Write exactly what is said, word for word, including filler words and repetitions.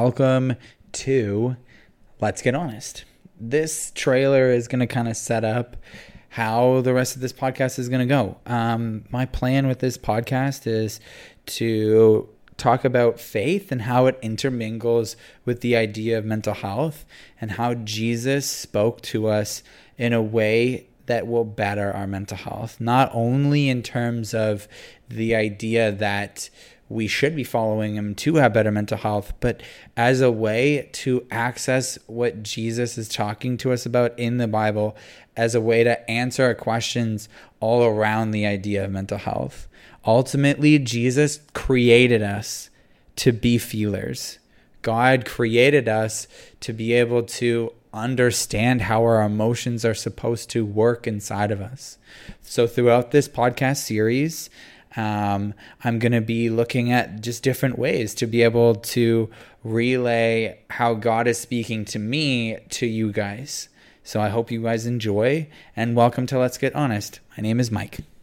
welcome to Let's Get Honest. This trailer is going to kind of set up how the rest of this podcast is going to go. Um, my plan with this podcast is to talk about faith and how it intermingles with the idea of mental health and how Jesus spoke to us in a way that will better our mental health, not only in terms of the idea that we should be following him to have better mental health, but as a way to access what Jesus is talking to us about in the Bible, as a way to answer our questions all around the idea of mental health. Ultimately, Jesus created us to be feelers. God created us to be able to understand how our emotions are supposed to work inside of us. So throughout this podcast series, um, I'm going to be looking at just different ways to be able to relay how God is speaking to me to you guys. So I hope you guys enjoy, and welcome to Let's Get Honest. My name is Mike.